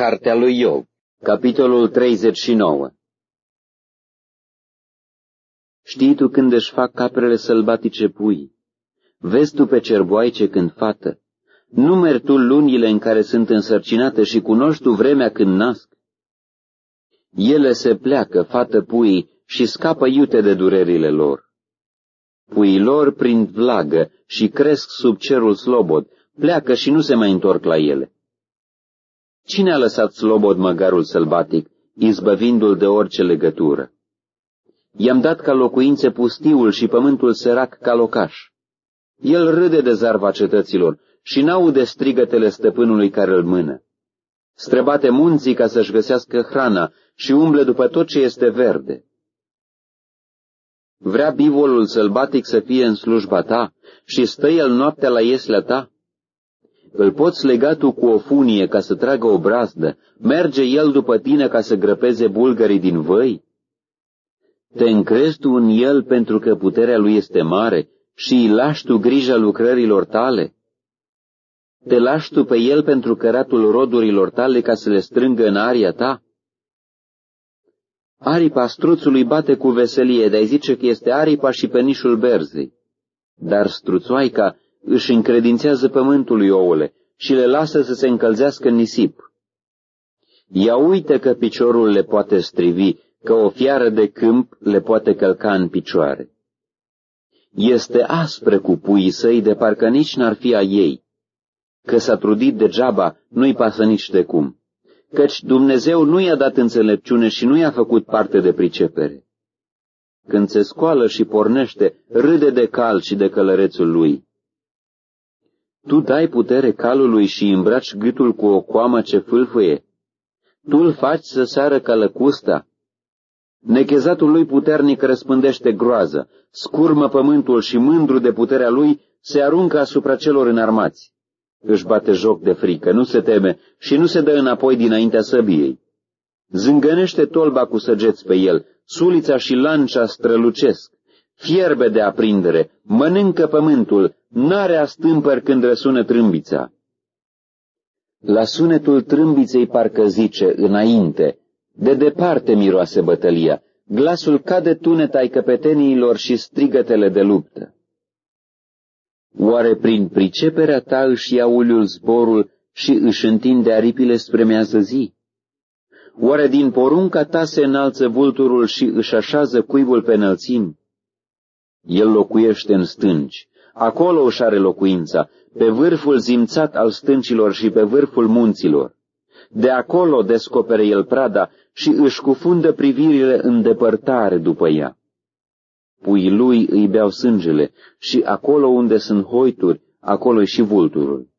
Cartea lui Iov, capitolul 39. Știi tu când își fac caprele sălbatice pui? Vezi tu pe cerboaice când fată? Numeri tu lunile în care sunt însărcinate și cunoști tu vremea când nasc? Ele se pleacă, fată puii, și scapă iute de durerile lor. Puii lor prind vlagă și cresc sub cerul slobod, pleacă și nu se mai întorc la ele. Cine a lăsat slobod măgarul sălbatic, izbăvindu-l de orice legătură? I-am dat ca locuințe pustiul și pământul sărac ca locaș. El râde de zarva cetăților și n-aude strigătele stăpânului care îl mână. Străbate munții ca să-și găsească hrana și umble după tot ce este verde. Vrea bivolul sălbatic să fie în slujba ta și stă el noaptea la ieslea ta? Îl poți lega tu cu o funie ca să tragă o brazdă, merge el după tine ca să grăpeze bulgării din văi? Te încrezi tu în el pentru că puterea lui este mare și îi lași tu grija lucrărilor tale? Te lași tu pe el pentru căratul rodurilor tale ca să le strângă în aria ta? Aripa struțului bate cu veselie, de-ai zice că este aripa și penișul berzei. Dar struțoaica își încredințează pământului ouăle și le lasă să se încălzească în nisip. Ea uită că piciorul le poate strivi, că o fiară de câmp le poate călca în picioare. Este aspră cu puii săi, de parcă nici n-ar fi a ei. Că s-a trudit degeaba, nu-i pasă nici de cum, căci Dumnezeu nu i-a dat înțelepciune și nu i-a făcut parte de pricepere. Când se scoală și pornește, râde de cal și de călărețul lui. Tu dai putere calului și îmbraci gâtul cu o coamă ce fâlfâie. Tu îl faci să sară ca lăcusta. Nechezatul lui puternic răspândește groază, scurmă pământul și mândru de puterea lui se aruncă asupra celor înarmați. Își bate joc de frică, nu se teme și nu se dă înapoi dinaintea săbiei. Zângănește tolba cu săgeți pe el, sulița și lancea strălucesc, fierbe de aprindere, mănâncă pământul, n-are astâmpări când răsună trâmbița. La sunetul trâmbiței parcă zice, înainte, de departe miroase bătălia, glasul cade tunet ai căpeteniilor și strigătele de luptă. Oare prin priceperea ta își ia uliul zborul și își întinde aripile spre miază zi? Oare din porunca ta se înalță vulturul și își așează cuibul pe înălțimi? El locuiește în stânci, acolo își are locuința, pe vârful zimțat al stâncilor și pe vârful munților. De acolo descopere el prada și își cufundă privirile în depărtare după ea. Puii lui îi beau sângele și acolo unde sunt hoituri, acolo-i și vulturul.